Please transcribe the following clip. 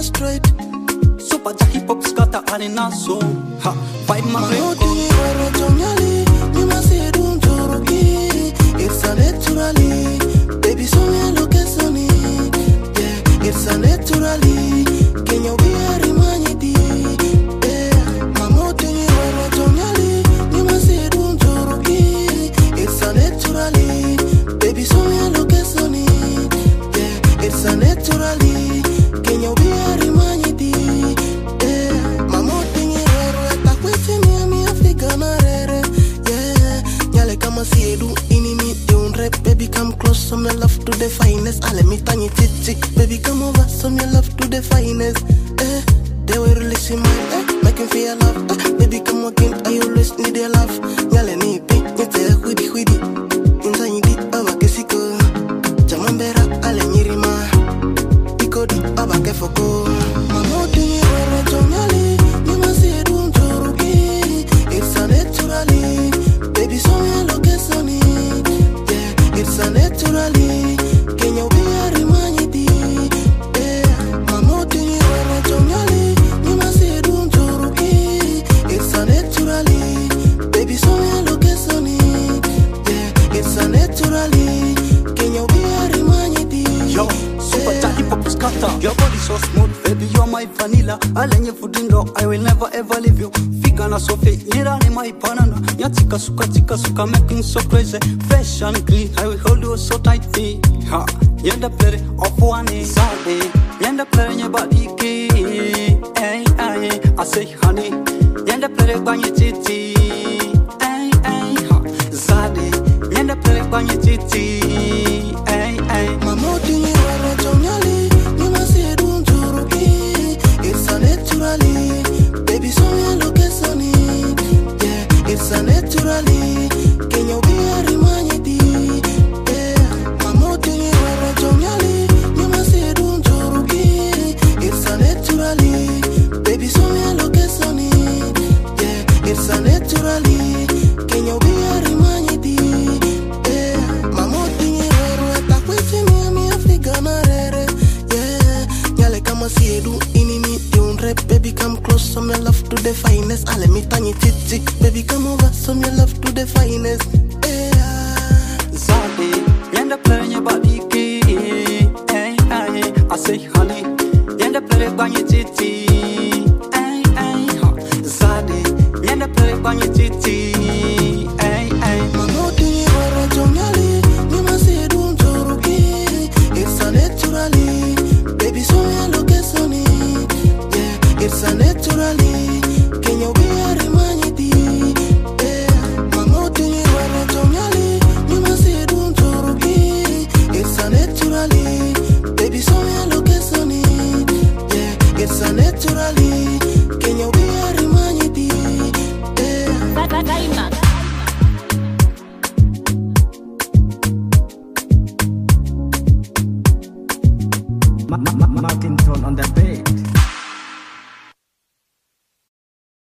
straight. Super Jackie Pop scatter arena so ha fight my Mahoti waro tonyali ni masidu njorogi. It's a naturally, baby so me look at sunny. Yeah, it's a naturally. Kenya we are manidi. Yeah, Mahoti waro tonyali ni masidu njorogi. It's a naturally, baby so me look at sunny. Yeah, it's a naturally. Kenya we are manidi. Baby, come close, some your love to the finest. Let me tell you, titty. Baby, come over, some your love to the finest. They will release my make him feel love. Baby, come again, I always need your love. Nyale ni big, nyete hudi hudi. Inza yidi, awa kesiko. Jamambera, ale nyirima. Ikodi, aba kefoko. Mama, tingi waro tonyali. Nima sidu njorugi. It's a naturally. Baby, so me look at sunny. It's a naturally, Kenya we are manidi. Mama tingi waro tonyali, ni masidu njorugi. It's a naturally, baby so me look at sunny. Yeah, it's a naturally, Kenya we are manidi. Yo, Super Jackie Pop scatter. Your body so smooth, baby you're my vanilla. Alenye fudindo, I will never ever leave you. Figure na so fit, nira ni my banana. Yatika suka, making so crazy. Fresh and clean, I will hold you so tightly. Ha, yenda play of one Saturday. Yenda play your body key. Hey, hey, I say honey. Yenda play banye titi. Hey, hey, ha, Saturday. Yenda play banye titi. Hey, hey. Mama tingi waro tonyali, ni masidu njorugi. It's a naturally, baby so me look at sunny. Yeah, it's a naturally, Kenya we are manidi. Yeah, mama tingi waro tonyali, ni masidu njorugi. It's a naturally, baby so me look at sunny. Yeah, it's a naturally, Kenya we are manidi. Yeah, mama tingi waro atakwiti mi Afrika na rere. Yeah, nyale kama siedu inini. Baby, come close, some your love to the finest. Let me tell you, titty.